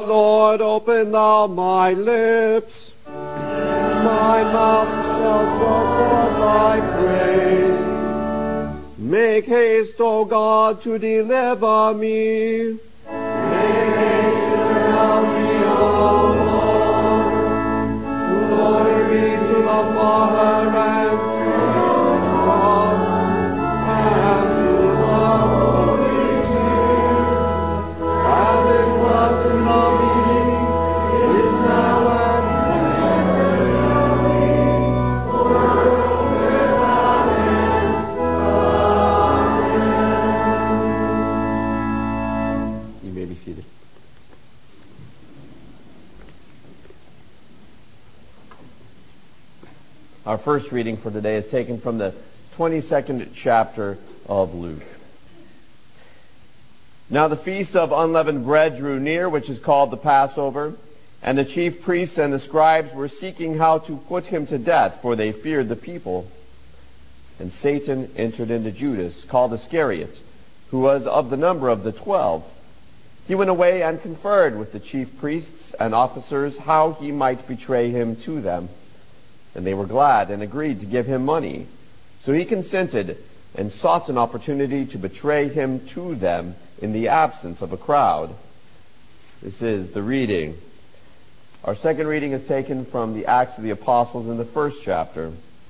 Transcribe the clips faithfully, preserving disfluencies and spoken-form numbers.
Lord, open thou my lips. My mouth shall show forth thy praise. Make haste, O God, to deliver me. Make haste to help me, O Lord. Glory be to the Father and to the Son and to the Holy Spirit, as it was in the beginning, is now, and ever shall be, world without end. Amen. You may be seated. Our first reading for today is taken from the twenty-second chapter of Luke. Now the feast of unleavened bread drew near, which is called the Passover, and the chief priests and the scribes were seeking how to put him to death, for they feared the people. And Satan entered into Judas, called Iscariot, who was of the number of the twelve. He went away and conferred with the chief priests and officers how he might betray him to them. And they were glad and agreed to give him money. So he consented and sought an opportunity to betray him to them in the absence of a crowd. This is the reading. Our second reading is taken from the Acts of the Apostles in the first chapter.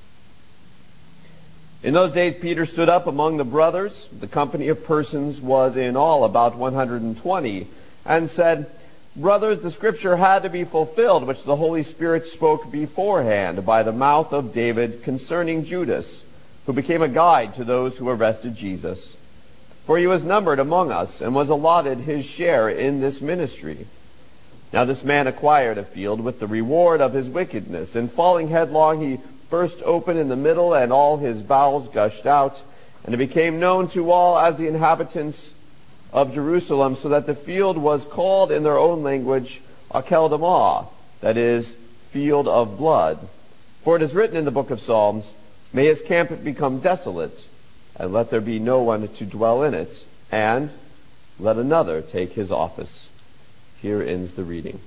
In those days Peter stood up among the brothers, the company of persons was in all about one hundred twenty, and said, Brothers, the scripture had to be fulfilled, which the Holy Spirit spoke beforehand by the mouth of David concerning Judas, who became a guide to those who arrested Jesus. For he was numbered among us, and was allotted his share in this ministry. Now this man acquired a field with the reward of his wickedness, and falling headlong he burst open in the middle, and all his bowels gushed out, and it became known to all as the inhabitants of Jerusalem, so that the field was called in their own language Akeldama, that is, field of blood. For it is written in the book of Psalms, May his camp become desolate, and let there be no one to dwell in it, and let another take his office. Here ends the reading.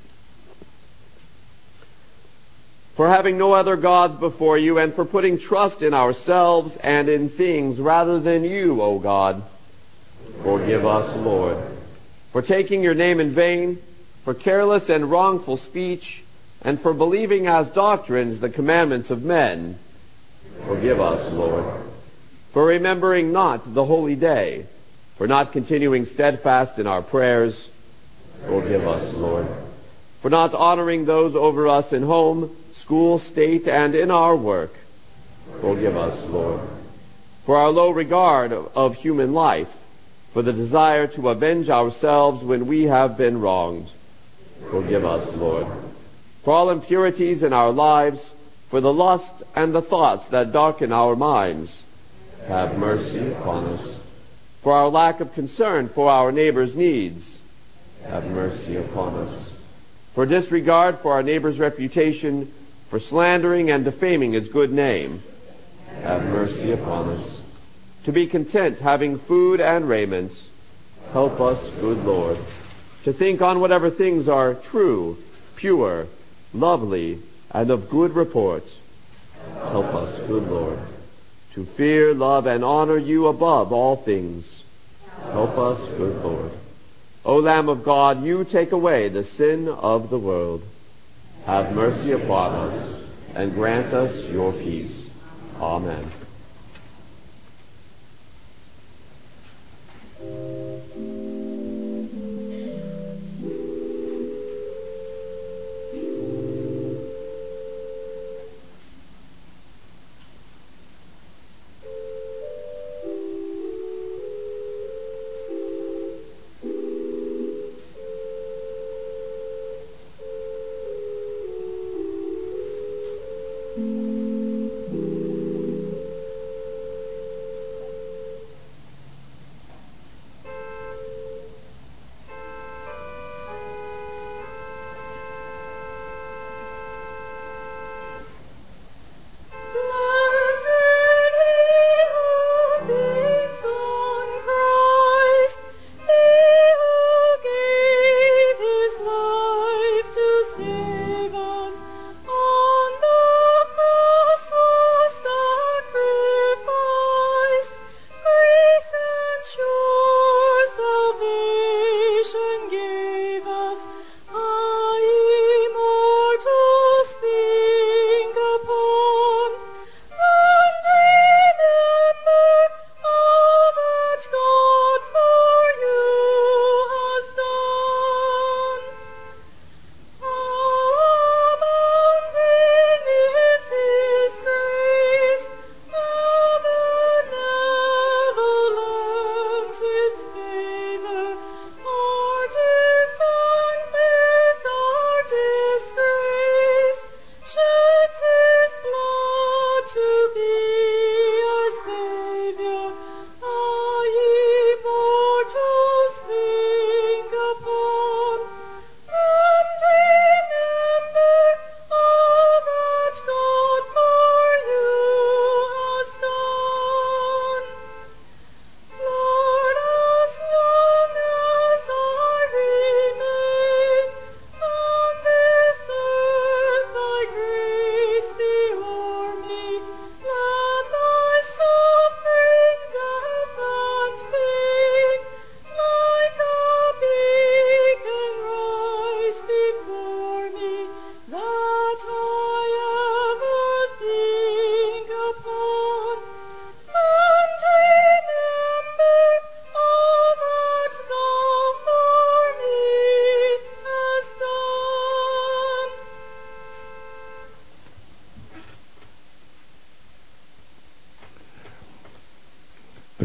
For having no other gods before you, and for putting trust in ourselves and in things rather than you, O God, forgive us, Lord, for taking your name in vain, for careless and wrongful speech, and for believing as doctrines the commandments of men. Forgive us, Lord, for remembering not the holy day, for not continuing steadfast in our prayers. Forgive us, Lord, for not honoring those over us in home, school, state, and in our work. Forgive us, Lord, for our low regard of human life, for the desire to avenge ourselves when we have been wronged. Forgive us, Lord, for all impurities in our lives, for the lust and the thoughts that darken our minds. Have mercy upon us. For our lack of concern for our neighbor's needs. Have mercy upon us. For disregard for our neighbor's reputation, for slandering and defaming his good name. Have mercy upon us. To be content having food and raiment. Help us, good Lord, to think on whatever things are true, pure, lovely, and of good report. Help us, good Lord, to fear, love, and honor you above all things. Help us, good Lord. O Lamb of God, you take away the sin of the world. Have mercy upon us, and grant us your peace. Amen.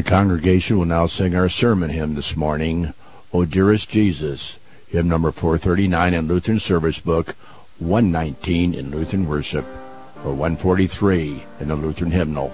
congregation will now sing our sermon hymn this morning, O Dearest Jesus, hymn number four thirty-nine in Lutheran Service Book, one nineteen in Lutheran Worship, or one forty-three in the Lutheran Hymnal.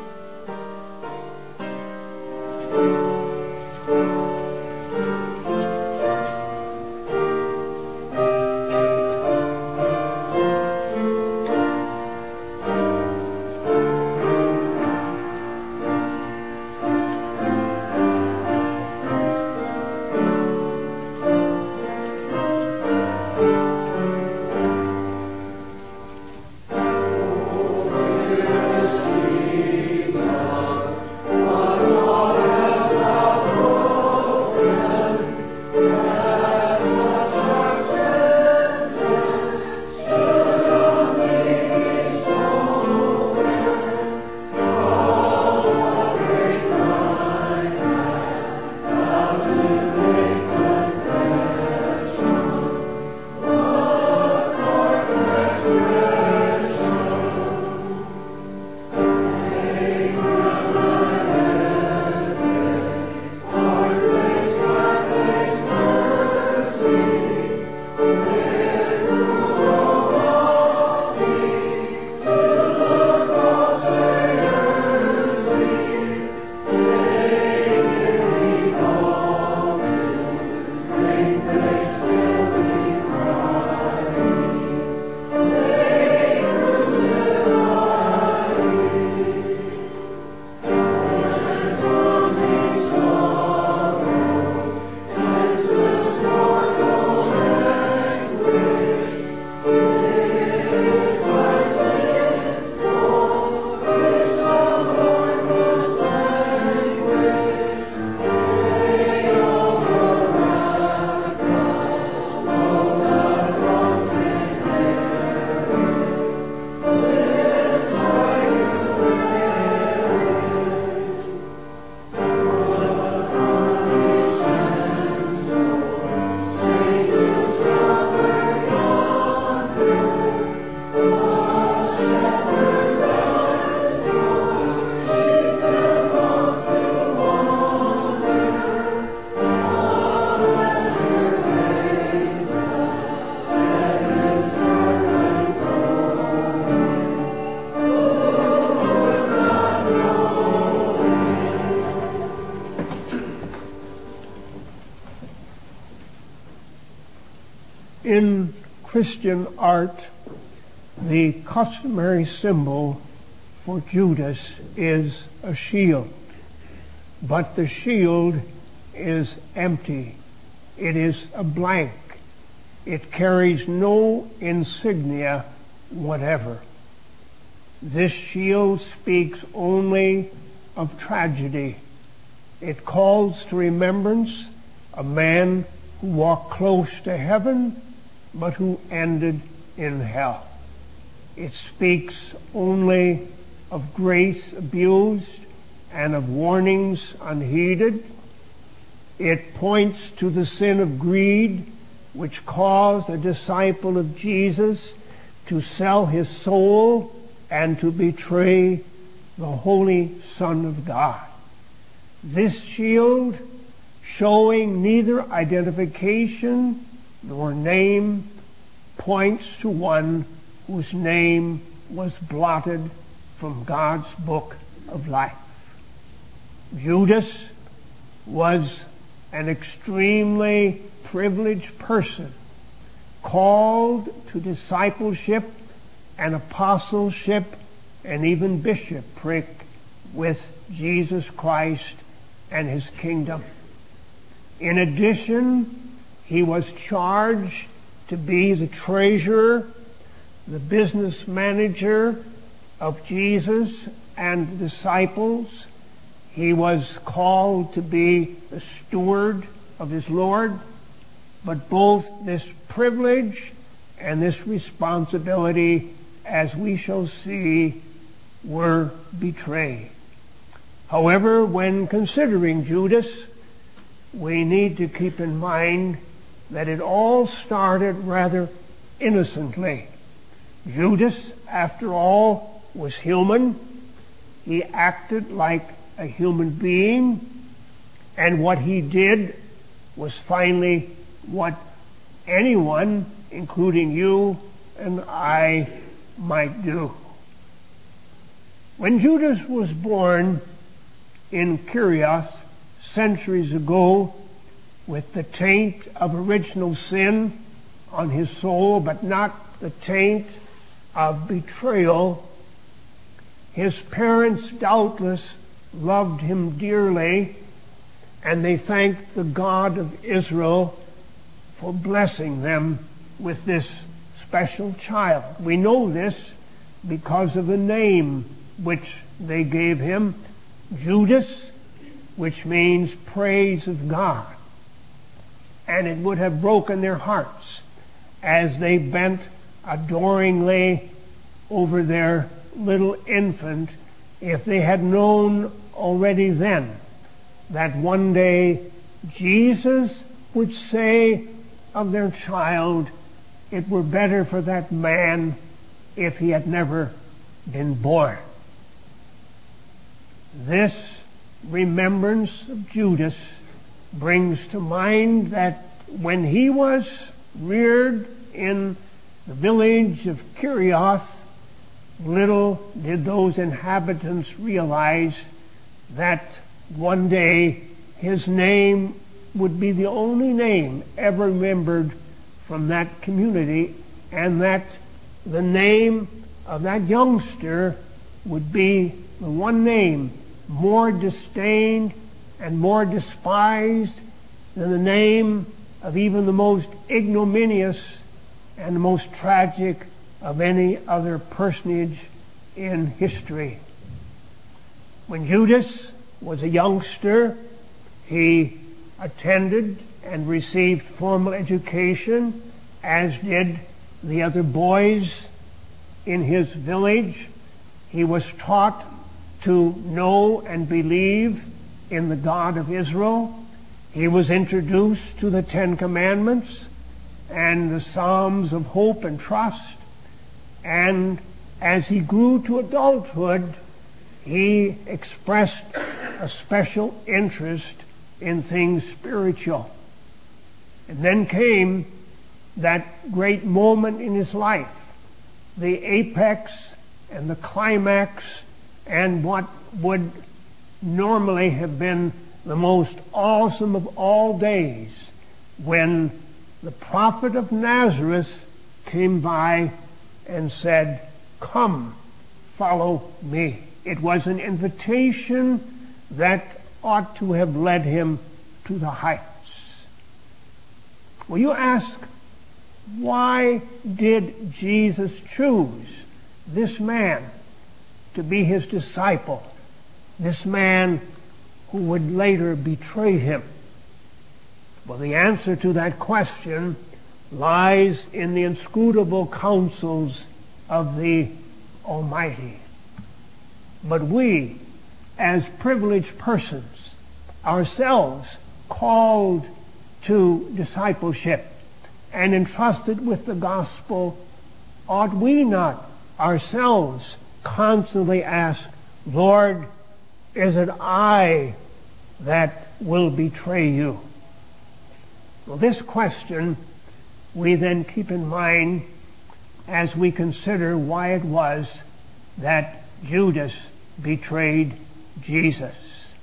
In Christian art, the customary symbol for Judas is a shield. But the shield is empty. It is a blank. It carries no insignia whatever. This shield speaks only of tragedy. It calls to remembrance a man who walked close to heaven, but who ended in hell. It speaks only of grace abused and of warnings unheeded. It points to the sin of greed, which caused a disciple of Jesus to sell his soul and to betray the Holy Son of God. This shield, showing neither identification nor name, points to one whose name was blotted from God's book of life. Judas was an extremely privileged person, called to discipleship and apostleship and even bishopric with Jesus Christ and his kingdom. In addition, he was charged to be the treasurer, the business manager of Jesus and the disciples. He was called to be the steward of his Lord. But both this privilege and this responsibility, as we shall see, were betrayed. However, when considering Judas, we need to keep in mind that it all started rather innocently. Judas, after all, was human. He acted like a human being, and what he did was finally what anyone, including you and I, might do. When Judas was born in Kerioth centuries ago, with the taint of original sin on his soul, but not the taint of betrayal, his parents doubtless loved him dearly, and they thanked the God of Israel for blessing them with this special child. We know this because of the name which they gave him, Judas, which means praise of God. And it would have broken their hearts as they bent adoringly over their little infant if they had known already then that one day Jesus would say of their child, it were better for that man if he had never been born. This remembrance of Judas brings to mind that when he was reared in the village of Kerioth, little did those inhabitants realize that one day his name would be the only name ever remembered from that community, and that the name of that youngster would be the one name more disdained and more despised than the name of even the most ignominious and the most tragic of any other personage in history. When Judas was a youngster, he attended and received formal education, as did the other boys in his village. He was taught to know and believe in the God of Israel. He was introduced to the Ten Commandments and the Psalms of hope and trust. And as he grew to adulthood, he expressed a special interest in things spiritual. And then came that great moment in his life, the apex and the climax, and what would normally have been the most awesome of all days, when the prophet of Nazareth came by and said, "Come, follow me." It was an invitation that ought to have led him to the heights. Well, you ask, why did Jesus choose this man to be his disciple, this man who would later betray him? Well, the answer to that question lies in the inscrutable counsels of the Almighty. But we, as privileged persons, ourselves called to discipleship and entrusted with the gospel, ought we not ourselves constantly ask, "Lord, is it I that will betray you?" Well, this question we then keep in mind as we consider why it was that Judas betrayed Jesus.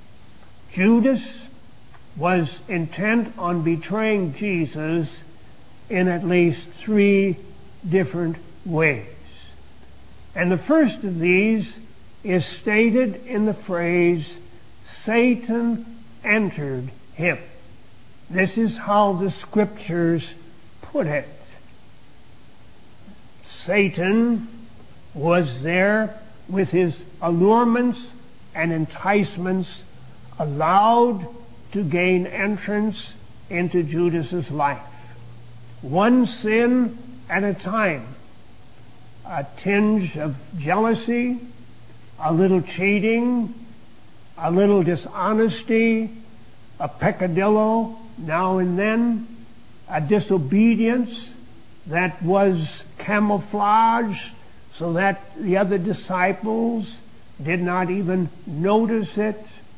Judas was intent on betraying Jesus in at least three different ways. And the first of these is stated in the phrase, "Satan entered him." This is how the scriptures put it. Satan was there with his allurements and enticements, allowed to gain entrance into Judas's life. One sin at a time. A tinge of jealousy, a little cheating, a little dishonesty, a peccadillo now and then, a disobedience that was camouflaged so that the other disciples did not even notice it.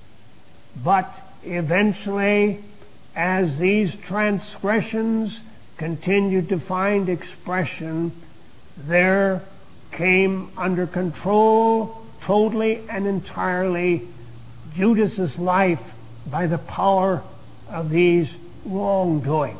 But eventually, as these transgressions continued to find expression, there came under control totally and entirely Judas's life by the power of these wrongdoings.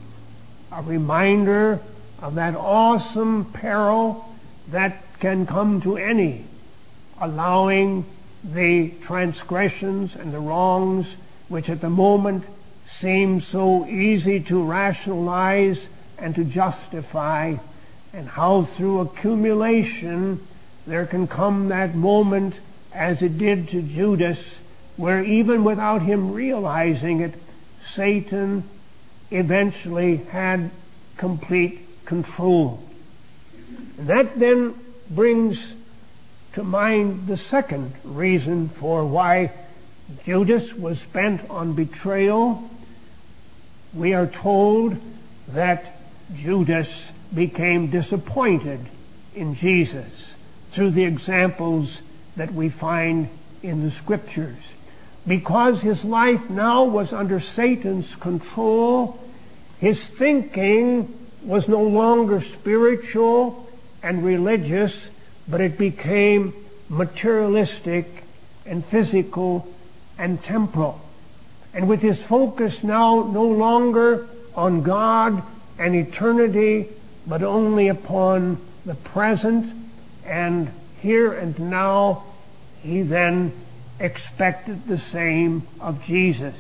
A reminder of that awesome peril that can come to any, allowing the transgressions and the wrongs which at the moment seem so easy to rationalize and to justify, and how through accumulation there can come that moment, as it did to Judas, where even without him realizing it, Satan eventually had complete control. And that then brings to mind the second reason for why Judas was bent on betrayal. We are told that Judas became disappointed in Jesus through the examples that we find in the Scriptures. Because his life now was under Satan's control, his thinking was no longer spiritual and religious, but it became materialistic and physical and temporal. And with his focus now no longer on God and eternity, but only upon the present and here and now, he then expected the same of Jesus.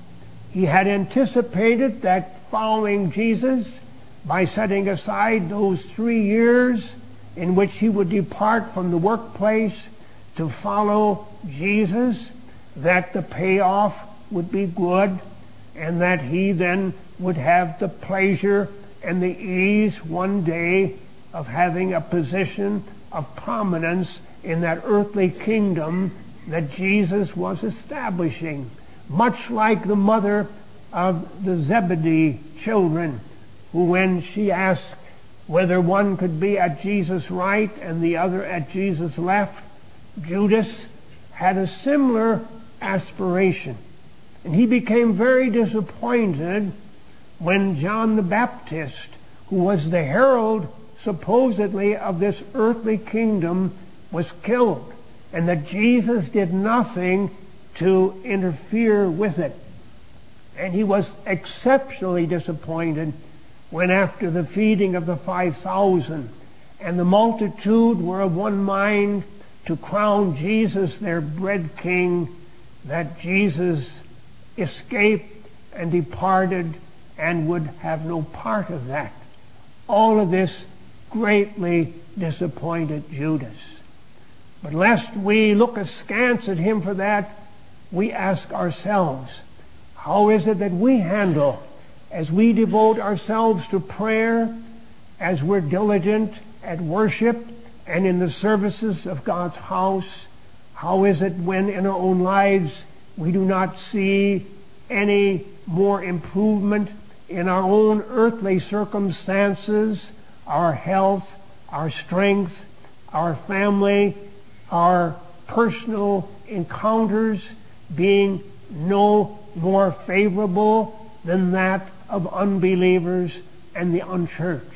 He had anticipated that following Jesus, by setting aside those three years in which he would depart from the workplace to follow Jesus, that the payoff would be good, and that he then would have the pleasure and the ease one day of having a position of prominence in that earthly kingdom that Jesus was establishing, much like the mother of the Zebedee children, who, when she asked whether one could be at Jesus' right and the other at Jesus' left, Judas had a similar aspiration. And he became very disappointed when John the Baptist, who was the herald supposedly of this earthly kingdom, was killed, and that Jesus did nothing to interfere with it. And he was exceptionally disappointed when, after the feeding of the five thousand, and the multitude were of one mind to crown Jesus their bread king, that Jesus escaped and departed and would have no part of that. All of this greatly disappointed Judas. But lest we look askance at him for that, we ask ourselves, how is it that we handle, as we devote ourselves to prayer, as we're diligent at worship and in the services of God's house, how is it when in our own lives we do not see any more improvement in our own earthly circumstances, our health, our strength, our family, our personal encounters being no more favorable than that of unbelievers and the unchurched?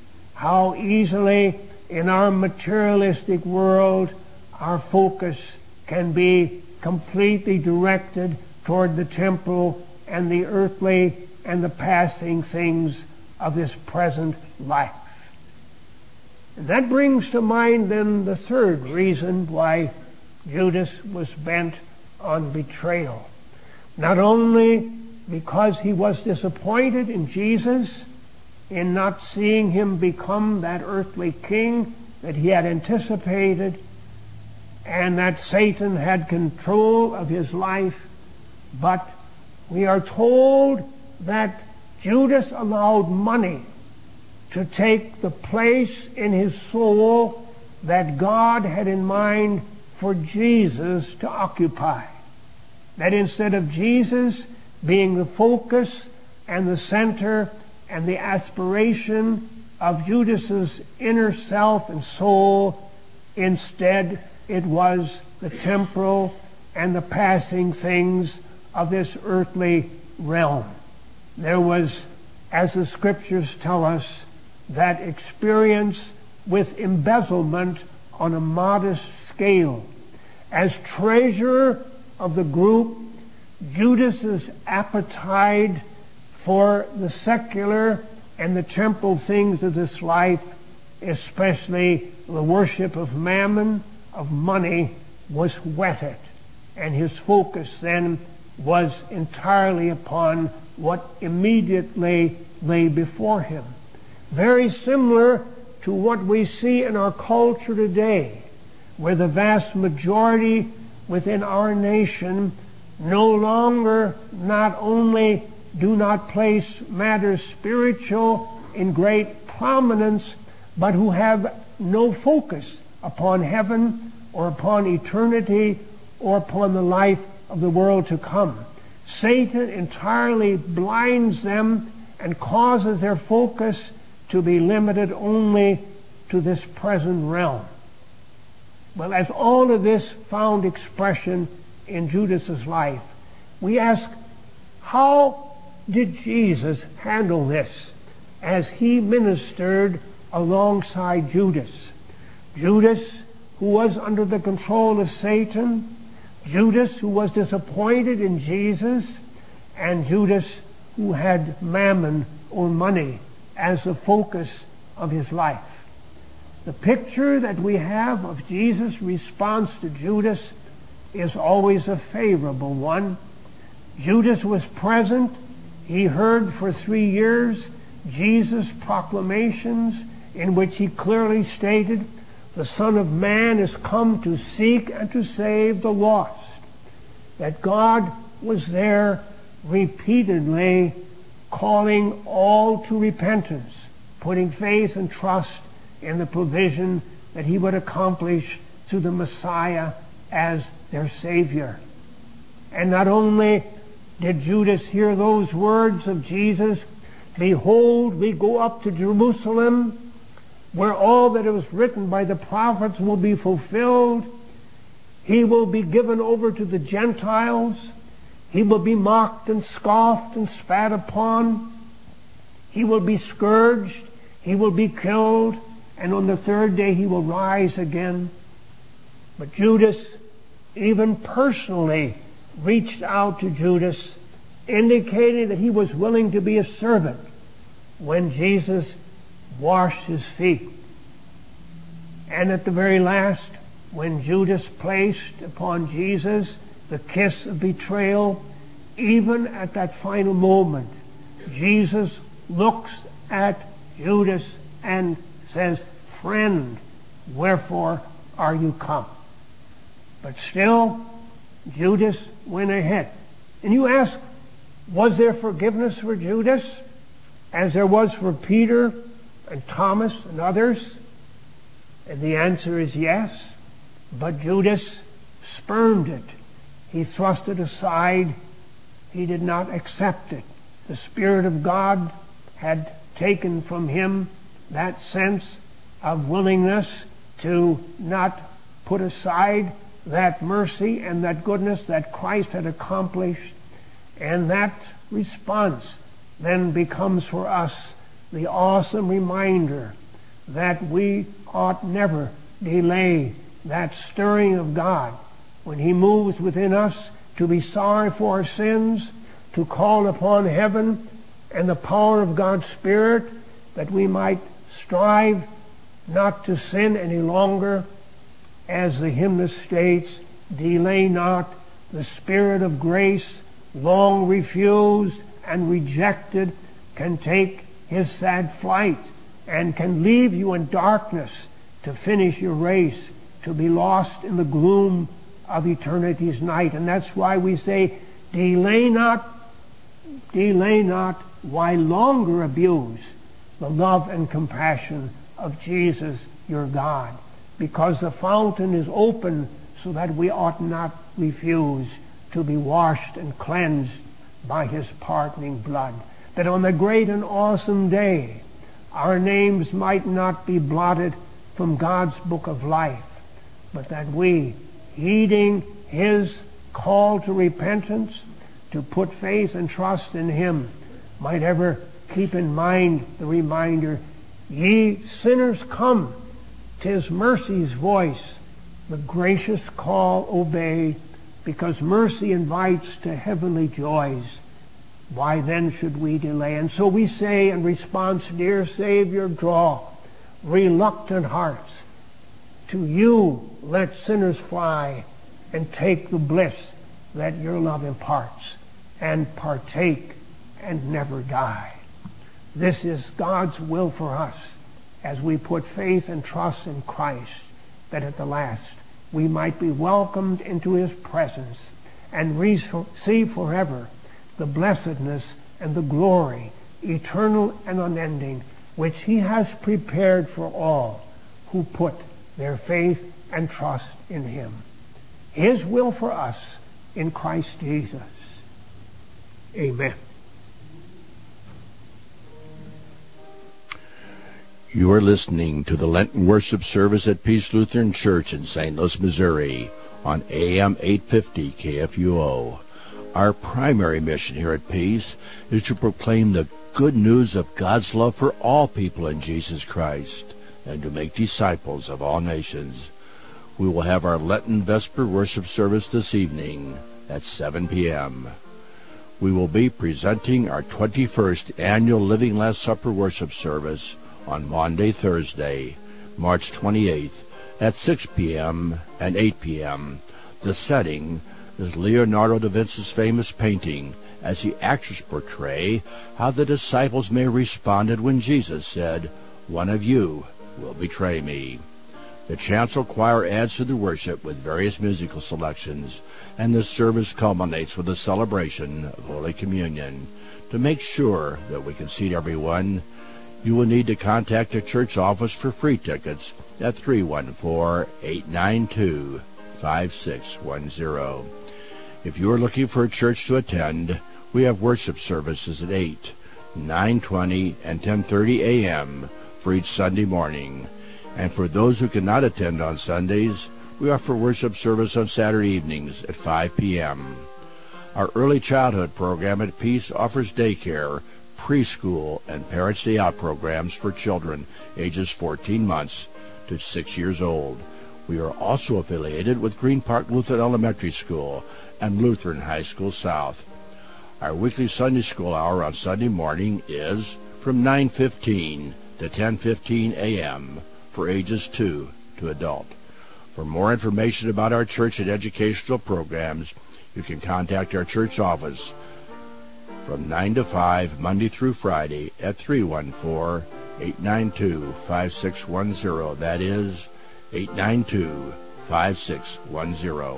How easily in our materialistic world our focus can be completely directed toward the temporal and the earthly and the passing things of this present life. And that brings to mind then the third reason why Judas was bent on betrayal. Not only because he was disappointed in Jesus, in not seeing him become that earthly king that he had anticipated, and that Satan had control of his life, but we are told that Judas allowed money to take the place in his soul that God had in mind for Jesus to occupy. That instead of Jesus being the focus and the center and the aspiration of Judas's inner self and soul, instead it was the temporal and the passing things of this earthly realm. There was, as the scriptures tell us, that experience with embezzlement on a modest scale. As treasurer of the group, Judas's appetite for the secular and the temporal things of this life, especially the worship of mammon, of money, was whetted. And his focus then was entirely upon what immediately lay before him. Very similar to what we see in our culture today, where the vast majority within our nation no longer not only do not place matters spiritual in great prominence, but who have no focus upon heaven or upon eternity or upon the life of the world to come. Satan entirely blinds them and causes their focus to be limited only to this present realm. Well, as all of this found expression in Judas's life, we ask, how did Jesus handle this as he ministered alongside Judas? Judas, who was under the control of Satan, Judas, who was disappointed in Jesus, and Judas, who had mammon or money as the focus of his life. The picture that we have of Jesus' response to Judas is always a favorable one. Judas was present. He heard for three years Jesus' proclamations in which he clearly stated, the Son of Man is come to seek and to save the lost. That God was there repeatedly calling all to repentance, putting faith and trust in the provision that he would accomplish through the Messiah as their Savior. And not only did Judas hear those words of Jesus, behold, we go up to Jerusalem, where all that was written by the prophets will be fulfilled. He will be given over to the Gentiles. He will be mocked and scoffed and spat upon. He will be scourged. He will be killed. And on the third day he will rise again. But Judas, even personally, reached out to Judas, indicating that he was willing to be a servant when Jesus washed his feet. And at the very last, when Judas placed upon Jesus the kiss of betrayal, even at that final moment, Jesus looks at Judas and says, "Friend, wherefore are you come?" But still, Judas went ahead. And you ask, was there forgiveness for Judas as there was for Peter and Thomas and others? And the answer is yes. But Judas spurned it. He thrust it aside. He did not accept it. The Spirit of God had taken from him that sense of willingness to not put aside that mercy and that goodness that Christ had accomplished. And that response then becomes for us the awesome reminder that we ought never delay that stirring of God when he moves within us to be sorry for our sins, to call upon heaven and the power of God's Spirit that we might strive not to sin any longer. As the hymnist states, delay not, the Spirit of grace, long refused and rejected, can take his sad flight and can leave you in darkness to finish your race, to be lost in the gloom of eternity's night. And that's why we say, delay not, delay not, why longer abuse the love and compassion of Jesus your God? Because the fountain is open so that we ought not refuse to be washed and cleansed by his pardoning blood. That on the great and awesome day, our names might not be blotted from God's book of life, but that we, heeding his call to repentance, to put faith and trust in him might ever keep in mind the reminder, ye sinners come, 'tis mercy's voice, the gracious call obey, because mercy invites to heavenly joys. Why then should we delay? And so we say in response, dear Savior, draw reluctant hearts. To you let sinners fly, and take the bliss that your love imparts, and partake and never die. This is God's will for us as we put faith and trust in Christ, that at the last we might be welcomed into his presence and receive forever the blessedness and the glory, eternal and unending, which he has prepared for all who put their faith and trust in him. His will for us in Christ Jesus. Amen. You are listening to the Lenten worship service at Peace Lutheran Church in Saint Louis, Missouri on A M eight fifty K F U O. Our primary mission here at Peace is to proclaim the good news of God's love for all people in Jesus Christ and to make disciples of all nations. We will have our Lenten Vesper worship service this evening at seven p.m. We will be presenting our twenty-first annual Living Last Supper worship service on Maundy, Thursday, March twenty-eighth at six p.m. and eight p.m. The setting is Leonardo da Vinci's famous painting as the actors portray how the disciples may have responded when Jesus said, "One of you will betray me." The chancel choir adds to the worship with various musical selections, and the service culminates with a celebration of Holy Communion. To make sure that we can seat everyone, you will need to contact the church office for free tickets at three one four, eight nine two, five six one zero. If you are looking for a church to attend, we have worship services at eight, nine twenty, and ten thirty a.m. for each Sunday morning. And for those who cannot attend on Sundays, we offer worship service on Saturday evenings at five p.m. Our early childhood program at Peace offers daycare, preschool, and Parents' Day Out programs for children ages fourteen months to six years old. We are also affiliated with Green Park Lutheran Elementary School and Lutheran High School South. Our weekly Sunday school hour on Sunday morning is from nine fifteen to ten fifteen a.m. for ages two to adult. For more information about our church and educational programs, you can contact our church office from nine to five, Monday through Friday, at three one four, eight nine two, five six one zero. That is eight nine two, five six one zero.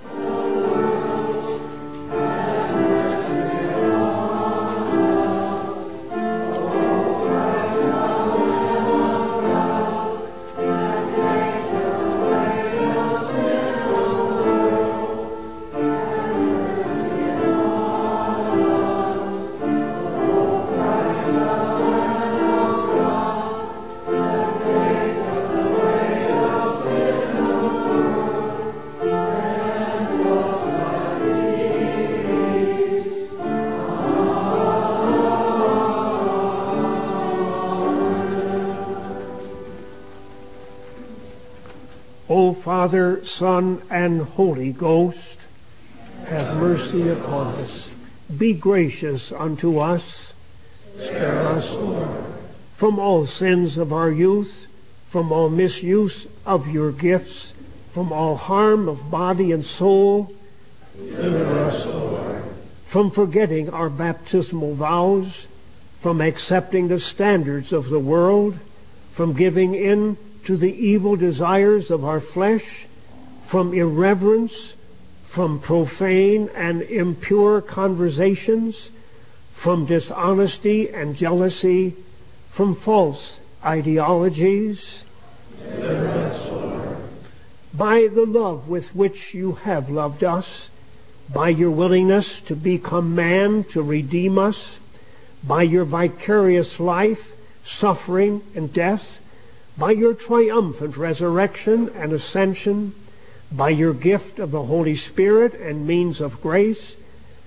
O Father, Son, and Holy Ghost, have mercy upon us. Be gracious unto us. Spare us, Lord, from all sins of our youth, from all misuse of your gifts, from all harm of body and soul. Deliver us, Lord, from forgetting our baptismal vows, from accepting the standards of the world, from giving in to the evil desires of our flesh, from irreverence, from profane and impure conversations, from dishonesty and jealousy, from false ideologies. Deliver us, Lord. By the love with which you have loved us, by your willingness to become man to redeem us, by your vicarious life, suffering, and death, by your triumphant resurrection and ascension, by your gift of the Holy Spirit and means of grace,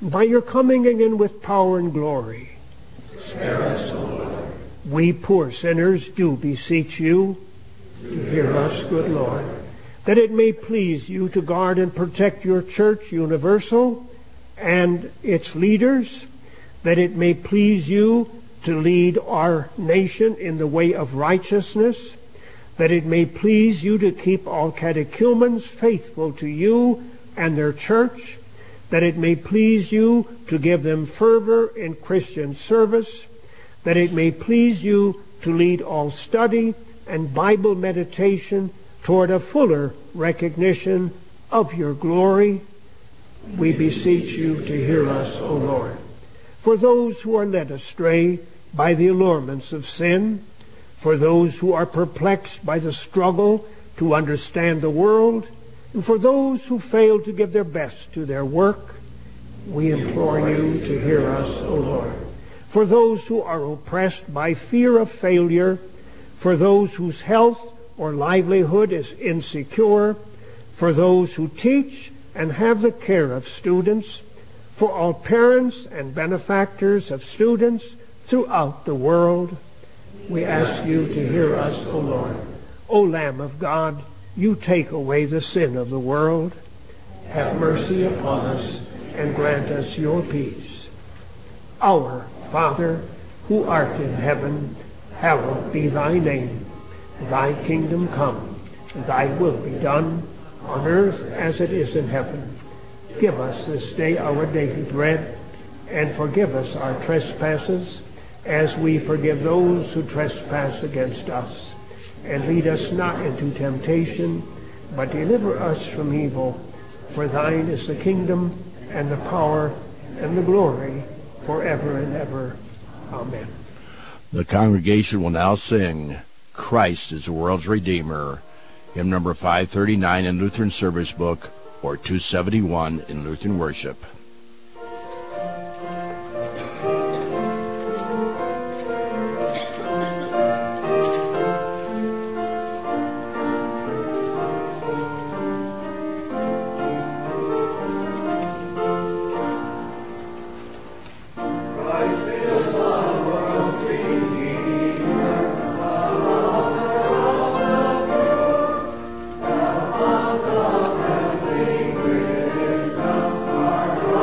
By your coming again with power and glory, spare us, O Lord. We poor sinners do beseech you to hear us, good Lord, that it may please you to guard and protect your church universal and its leaders, that it may please you to lead our nation in the way of righteousness, that it may please you to keep all catechumens faithful to you and their church, that it may please you to give them fervor in Christian service, that it may please you to lead all study and Bible meditation toward a fuller recognition of your glory. We beseech you to hear us, O Lord. For those who are led astray by the allurements of sin, for those who are perplexed by the struggle to understand the world, and for those who fail to give their best to their work, we implore you to hear us, O Lord. For those who are oppressed by fear of failure, for those whose health or livelihood is insecure, for those who teach and have the care of students, for all parents and benefactors of students throughout the world, we ask you to hear us, O Lord. O Lamb of God, you take away the sin of the world. Have mercy upon us and grant us your peace. Our Father, who art in heaven, hallowed be thy name. Thy kingdom come, thy will be done, on earth as it is in heaven. Give us this day our daily bread, and forgive us our trespasses, as we forgive those who trespass against us. And lead us not into temptation, but deliver us from evil. For thine is the kingdom, and the power, and the glory, forever and ever. Amen. The congregation will now sing Christ is the World's Redeemer, hymn number five thirty-nine in Lutheran Service Book, or two seventy-one in Lutheran Worship. Our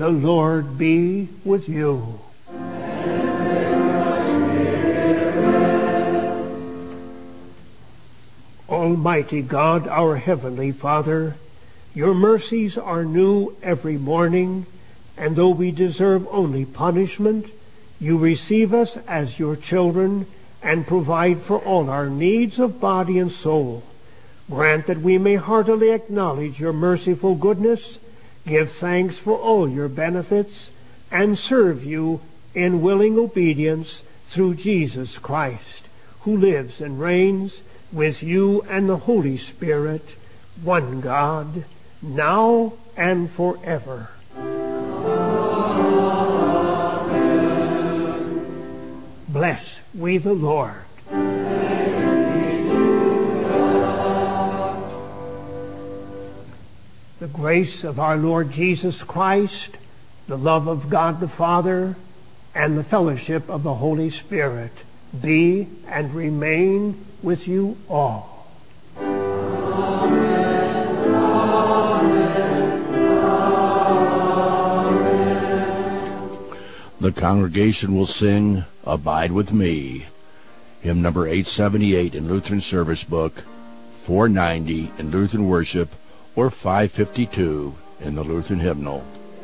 The Lord be with you. Almighty God, our Heavenly Father, your mercies are new every morning, and though we deserve only punishment, you receive us as your children and provide for all our needs of body and soul. Grant that we may heartily acknowledge your merciful goodness, give thanks for all your benefits, and serve you in willing obedience through Jesus Christ, who lives and reigns with you and the Holy Spirit, one God, now and forever. Amen. Bless we the Lord. The grace of our Lord Jesus Christ, the love of God the Father, and the fellowship of the Holy Spirit be and remain with you all. Amen. Amen. Amen. The congregation will sing Abide With Me, hymn number eight seventy-eight in Lutheran Service Book, four ninety in Lutheran Worship, or five fifty-two in the Lutheran Hymnal.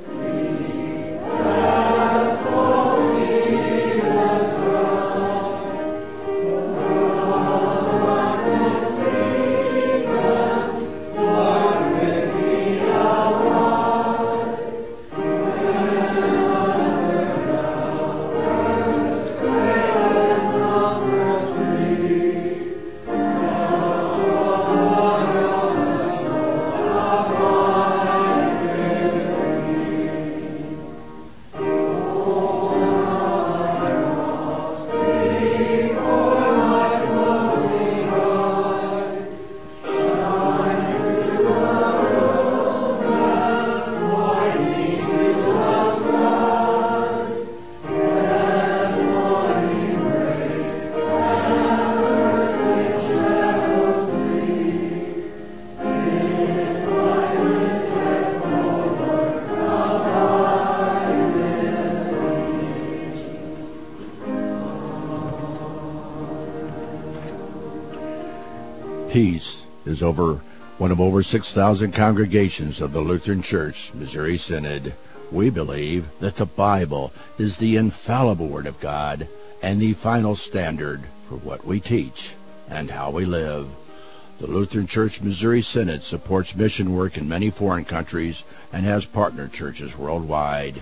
Peace is over one of over six thousand congregations of the Lutheran Church, Missouri Synod. We believe that the Bible is the infallible Word of God and the final standard for what we teach and how we live. The Lutheran Church Missouri Synod supports mission work in many foreign countries and has partner churches worldwide.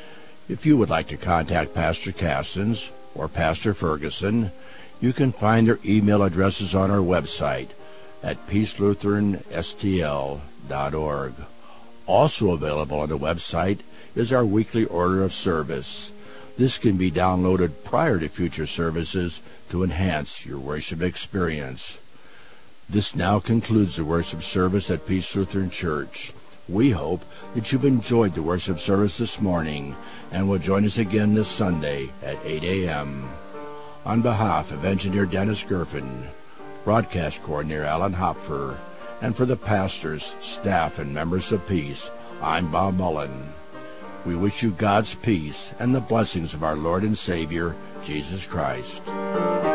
If you would like to contact Pastor Castens or Pastor Ferguson, you can find their email addresses on our website at peace lutheran s t l dot org. Also available on the website is our weekly order of service. This can be downloaded prior to future services to enhance your worship experience. This now concludes the worship service at Peace Lutheran Church. We hope that you've enjoyed the worship service this morning and will join us again this Sunday at eight a.m. On behalf of Engineer Dennis Gerfen, Broadcast Coordinator Alan Hopfer, and for the pastors, staff, and members of Peace, I'm Bob Mullen. We wish you God's peace and the blessings of our Lord and Savior, Jesus Christ.